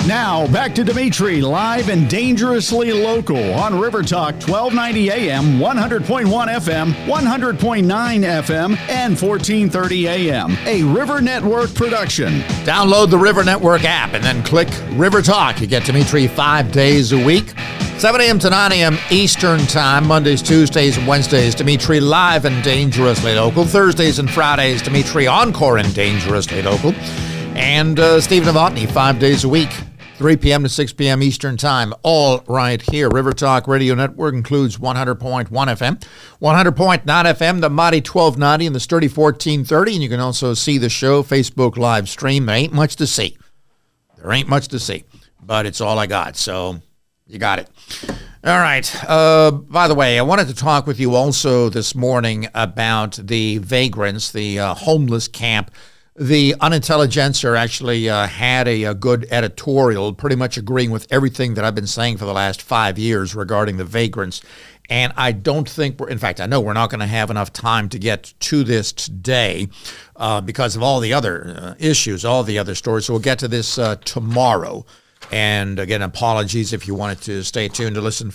Now, back to Dimitri, live and dangerously local on River Talk, 1290 AM, 100.1 FM, 100.9 FM, and 1430 AM. A River Network production. Download the River Network app and then click River Talk. You get Dimitri 5 days a week. 7 a.m. to 9 a.m. Eastern Time, Mondays, Tuesdays, and Wednesdays, Dimitri live and dangerously local. Thursdays and Fridays, Dimitri encore and dangerously local. And Steve Novotny, 5 days a week, 3 p.m. to 6 p.m. Eastern Time, all right here. River Talk Radio Network includes 100.1 FM, 100.9 FM, the Mighty 1290, and the Sturdy 1430. And you can also see the show, Facebook live stream. There ain't much to see. But it's all I got, so you got it. All right. By the way, I wanted to talk with you also this morning about the vagrants, the homeless camp. The Unintelligencer actually had a good editorial, pretty much agreeing with everything that I've been saying for the last 5 years regarding the vagrants. And I don't think in fact, I know we're not going to have enough time to get to this today because of all the other issues, all the other stories. So we'll get to this tomorrow. And again, apologies if you wanted to stay tuned to listen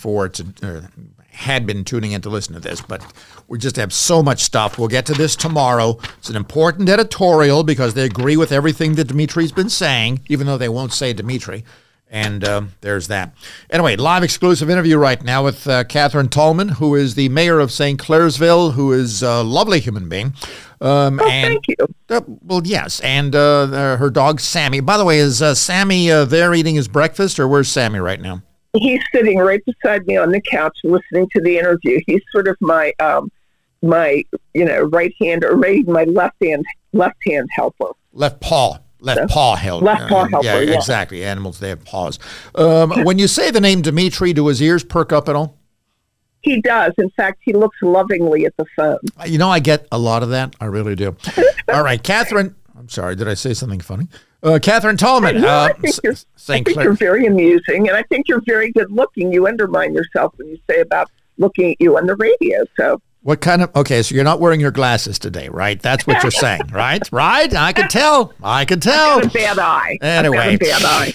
had been tuning in to listen to this, but we just have so much stuff. We'll get to this tomorrow. It's an important editorial because they agree with everything that Dimitri's been saying, even though they won't say Dimitri. And there's that. Anyway, live exclusive interview right now with Catherine Tallman, who is the mayor of St. Clairsville, who is a lovely human being. Thank you. Well, yes, and her dog, Sammy. By the way, is Sammy there eating his breakfast, or where's Sammy right now? He's sitting right beside me on the couch listening to the interview. He's sort of my right hand, or maybe my left hand helper. Left paw helper. Yeah, exactly. Animals, they have paws. When you say the name Dimitri, do his ears perk up at all? He does. In fact, he looks lovingly at the phone. You know, I get a lot of that. I really do. All right, Catherine. I'm sorry. Did I say something funny? Catherine Tallman. I think you're very amusing, and I think you're very good looking. You undermine yourself when you say about looking at you on the radio. So what kind of? Okay, so you're not wearing your glasses today, right? That's what you're saying, right? Right? I could tell. I've got a bad eye. Anyway, I've got a bad eye.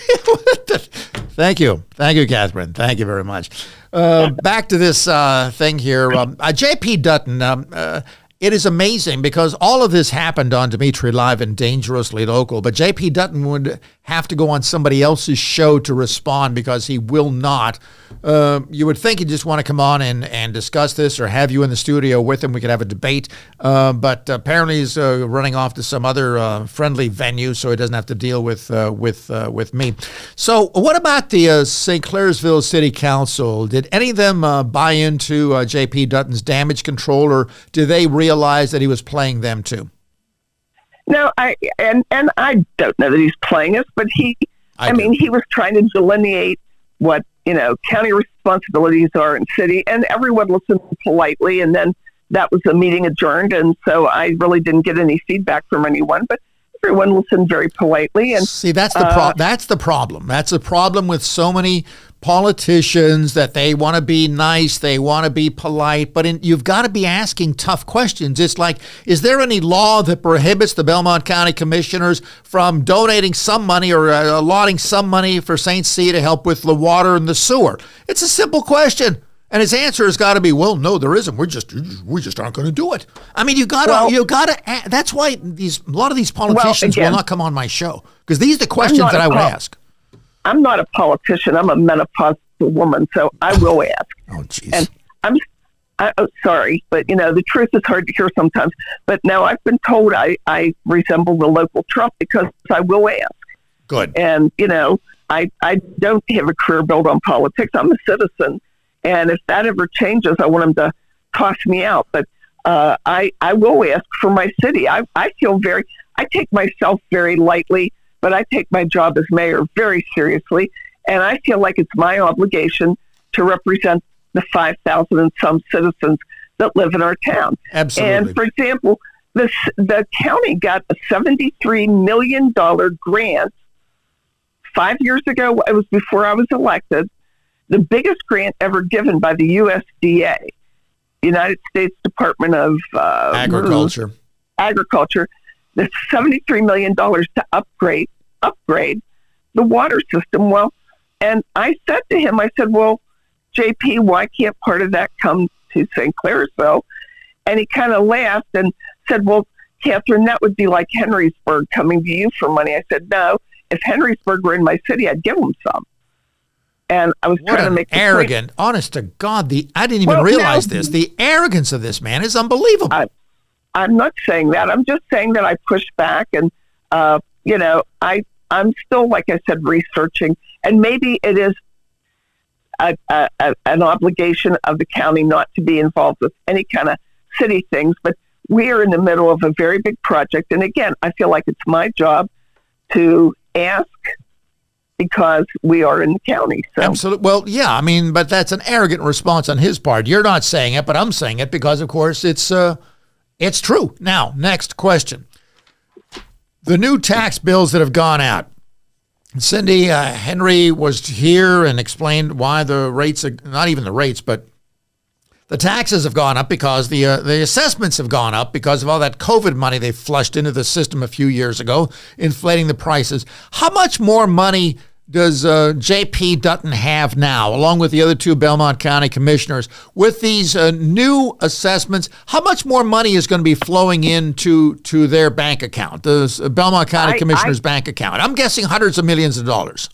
Thank you, Catherine. Thank you very much. Back to this thing here. J.P. Dutton. It is amazing because all of this happened on Dimitri Live and Dangerously Local, but J.P. Dutton would have to go on somebody else's show to respond because he will not. You would think he'd just want to come on and discuss this or have you in the studio with him. We could have a debate, but apparently he's running off to some other friendly venue, so he doesn't have to deal with me. So what about the St. Clairsville City Council? Did any of them buy into J.P. Dutton's damage control, or do they realize that he was playing them too? No, I don't know that he's playing us, but he was trying to delineate what, county responsibilities are in city, and everyone listened politely, and then that was the meeting adjourned, and so I really didn't get any feedback from anyone, but everyone listened very politely. And see, that's the problem. That's the problem with so many politicians, that they want to be nice, they want to be polite, but you've got to be asking tough questions. It's like, is there any law that prohibits the Belmont County Commissioners from donating some money or allotting some money for St. C to help with the water and the sewer? It's a simple question. And his answer has got to be, well, no, there isn't. We just aren't going to do it. I mean, you got to. That's why a lot of these politicians will not come on my show, because these are the questions that I would ask. I'm not a politician. I'm a menopausal woman, so I will ask. Oh, jeez. And I'm sorry, but the truth is hard to hear sometimes. But now I've been told I resemble the local Trump because I will ask. Good. And I don't have a career built on politics. I'm a citizen. And if that ever changes, I want them to toss me out. But I will ask for my city. I take myself very lightly, but I take my job as mayor very seriously. And I feel like it's my obligation to represent the 5,000 and some citizens that live in our town. Absolutely. And for example, the county got a $73 million grant 5 years ago. It was before I was elected. The biggest grant ever given by the USDA, United States Department of Agriculture. That's $73 million to upgrade the water system. Well, and I said to him, I said, well, JP, why can't part of that come to St. Clairsville? And he kind of laughed and said, well, Catherine, that would be like Henrysburg coming to you for money. I said, no, if Henrysburg were in my city, I'd give them some. And I was trying to make the arrogant, point. Honest to God, I didn't even realize this. The arrogance of this man is unbelievable. I'm not saying that. I'm just saying that I pushed back, and I'm still, like I said, researching, and maybe it is an obligation of the county not to be involved with any kind of city things, but we are in the middle of a very big project, and again, I feel like it's my job to ask because we are in the county. So. Absolutely. Well, yeah, I mean, but that's an arrogant response on his part. You're not saying it, but I'm saying it because, of course, it's true. Now, next question. The new tax bills that have gone out. Cindy, Henry was here and explained why the rates, not even the rates, but the taxes have gone up because the assessments have gone up because of all that COVID money they flushed into the system a few years ago, inflating the prices. How much more money does J.P. Dutton have now, along with the other two Belmont County commissioners, with these new assessments? How much more money is going to be flowing into their bank account, the Belmont County Commissioner's bank account? I'm guessing hundreds of millions of dollars.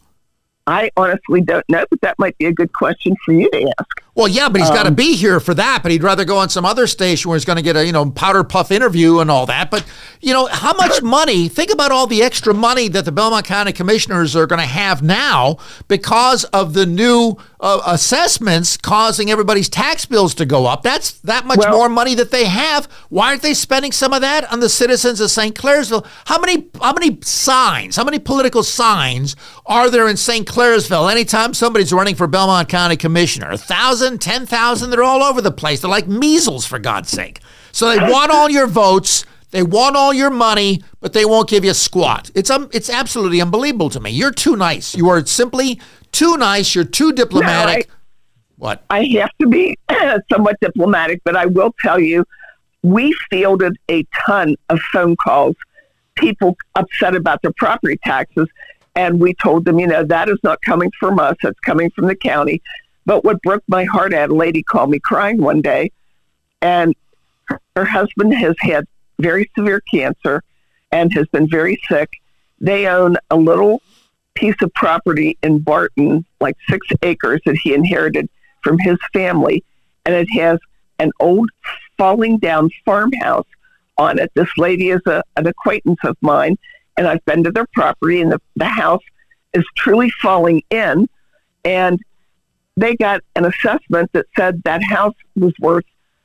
I honestly don't know, but that might be a good question for you to ask. Well, yeah, but he's got to be here for that. But he'd rather go on some other station where he's going to get a, powder puff interview and all that. But, how much money, think about all the extra money that the Belmont County Commissioners are going to have now because of the new assessments causing everybody's tax bills to go up. That's that much more money that they have. Why aren't they spending some of that on the citizens of St. Clairsville? How many signs, how many political signs are there in St. Clairsville anytime somebody's running for Belmont County Commissioner? 1,000, 10,000, they're all over the place. They're like measles, for God's sake. So they want all your votes, they want all your money, but they won't give you a squat. It's absolutely unbelievable to me. You're too nice. You are simply too nice. You're too diplomatic. What? I have to be somewhat diplomatic, but I will tell you, we fielded a ton of phone calls, people upset about their property taxes, and we told them, that is not coming from us. It's coming from the county. But what broke my heart, I had a lady call me crying one day, and her husband has had very severe cancer and has been very sick. They own a little piece of property in Barton, like 6 acres that he inherited from his family, and it has an old falling down farmhouse on it. This lady is an acquaintance of mine, and I've been to their property, and the house is truly falling in, and they got an assessment that said that house was worth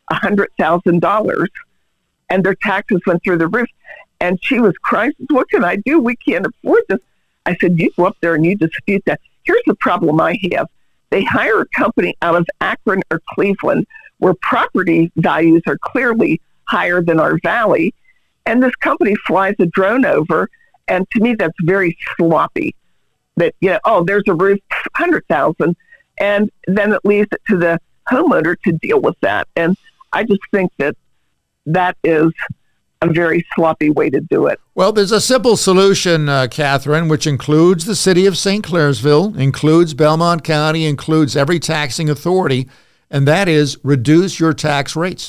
$100,000, and their taxes went through the roof. And she was crying, what can I do? We can't afford this. I said, you go up there and you dispute that. Here's the problem I have. They hire a company out of Akron or Cleveland where property values are clearly higher than our valley. And this company flies a drone over. And to me, that's very sloppy. That, there's a roof, 100,000. And then it leaves it to the homeowner to deal with that. And I just think that is a very sloppy way to do it. Well, there's a simple solution, Catherine, which includes the city of St. Clairsville, includes Belmont County, includes every taxing authority, and that is reduce your tax rates.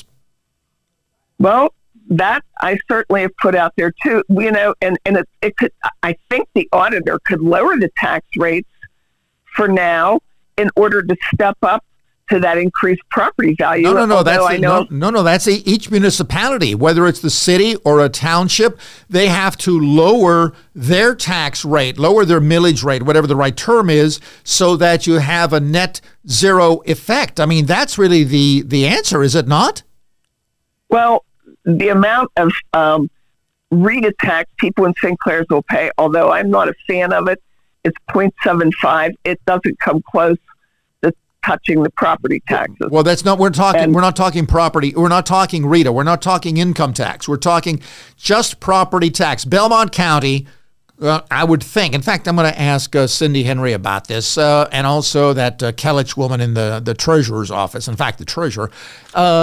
Well, that I certainly have put out there too. And it could. I think the auditor could lower the tax rates for now in order to step up to that increased property value. No. That's each municipality, whether it's the city or a township, they have to lower their tax rate, lower their millage rate, whatever the right term is, so that you have a net zero effect. I mean, that's really the answer, is it not? Well, the amount of RETA tax people in St. Clair's will pay, although I'm not a fan of it, it's 0.75. It doesn't come close to touching the property taxes. Well, that's not. We're not talking property. We're not talking RETA. We're not talking income tax. We're talking just property tax. Belmont County, I would think. In fact, I'm going to ask Cindy Henry about this, and also that Kellich woman in the treasurer's office. In fact, the treasurer.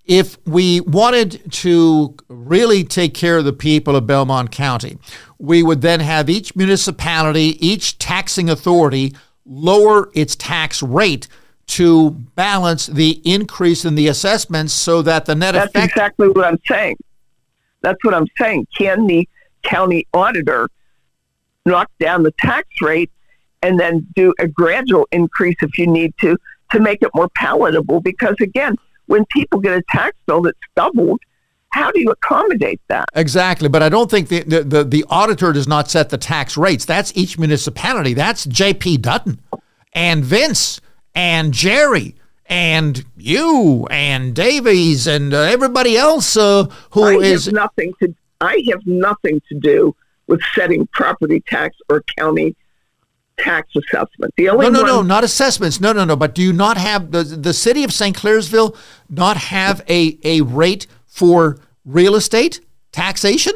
if we wanted to really take care of the people of Belmont County, we would then have each municipality, each taxing authority lower its tax rate to balance the increase in the assessments so that the net effect... That's exactly what I'm saying. That's what I'm saying. Can the county auditor knock down the tax rate and then do a gradual increase if you need to make it more palatable? Because again, when people get a tax bill that's doubled, how do you accommodate that? Exactly, but I don't think the auditor does not set the tax rates. That's each municipality. That's J.P. Dutton and Vince and Jerry and you and Davies and everybody else I have nothing to do with setting property tax or county tax assessment. The only no, not assessments. No. But do you not have the city of St. Clairsville not have a rate for real estate taxation?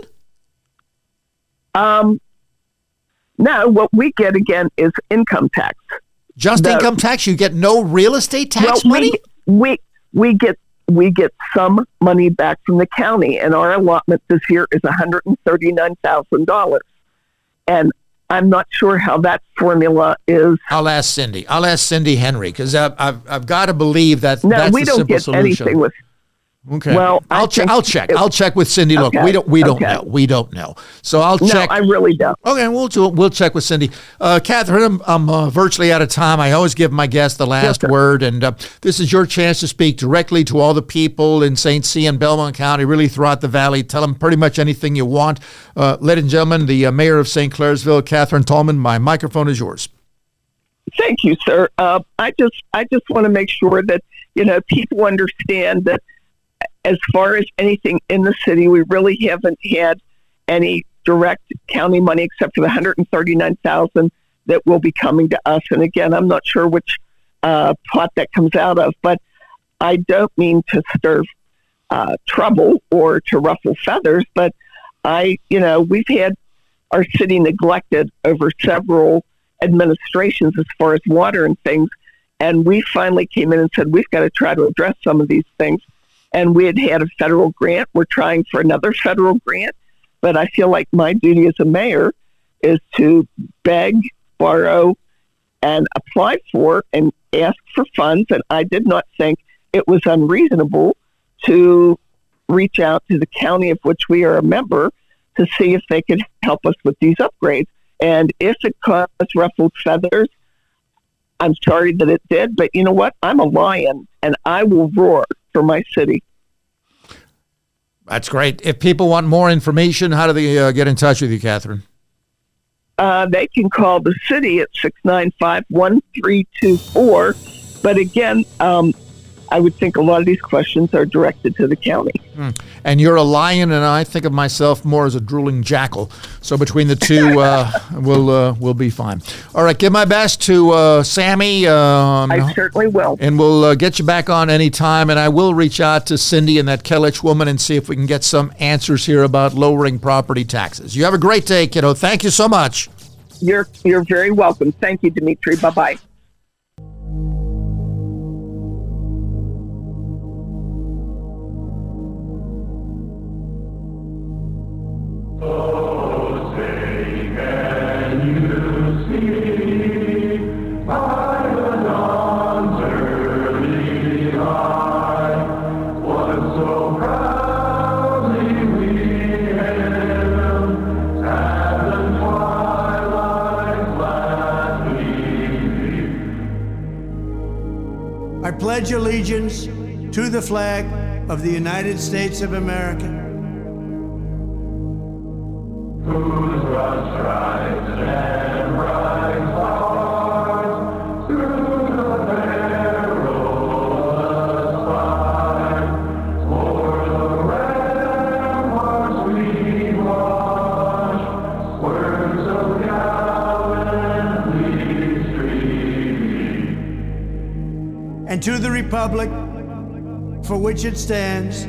No, what we get again is income tax. Just income tax? You get no real estate tax money? We get some money back from the county, and our allotment this year is $139,000. And I'm not sure how that formula is. I'll ask Cindy Henry, because I've got to believe that no, that's we the don't simple get solution. Anything with. Okay. Well, I'll check with Cindy. Look, okay, we don't know. We don't know. So I'll check. No, I really don't. Okay, we'll check with Cindy. Catherine, I'm virtually out of time. I always give my guests the last word, and this is your chance to speak directly to all the people in St. C and Belmont County, really throughout the valley. Tell them pretty much anything you want. Ladies and gentlemen, the mayor of St. Clairsville, Catherine Tallman, my microphone is yours. Thank you, sir. I just want to make sure that people understand that as far as anything in the city, we really haven't had any direct county money except for the $139,000 that will be coming to us. And again, I'm not sure which pot that comes out of, but I don't mean to stir trouble or to ruffle feathers, but we've had our city neglected over several administrations as far as water and things. And we finally came in and said, we've got to try to address some of these things. And we had a federal grant. We're trying for another federal grant. But I feel like my duty as a mayor is to beg, borrow, and apply for and ask for funds. And I did not think it was unreasonable to reach out to the county of which we are a member to see if they could help us with these upgrades. And if it caused ruffled feathers, I'm sorry that it did. But you know what? I'm a lion, and I will roar for my city. That's great. If people want more information, how do they get in touch with you, Catherine? They can call the city at 695-1324. But again, I would think a lot of these questions are directed to the county. And you're a lion, and I think of myself more as a drooling jackal. So between the two, we'll be fine. All right, give my best to Sammy. I certainly will. And we'll get you back on anytime. And I will reach out to Cindy and that Kellich woman and see if we can get some answers here about lowering property taxes. You have a great day, kiddo. Thank you so much. You're very welcome. Thank you, Dimitri. Bye-bye. I pledge allegiance to the flag of the United States of America. Whose broad stripes and bright stars through the perilous fight, o'er the ramparts we watch, words of gallantly stream. And to the republic for which it stands,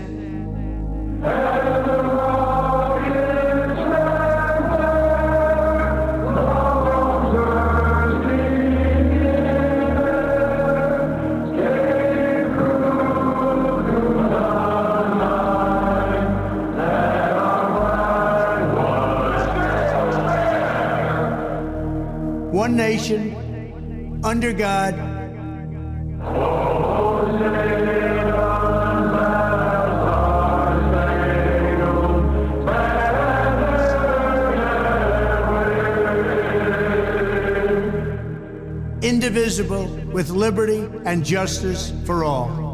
one nation, under God, indivisible, with liberty and justice for all.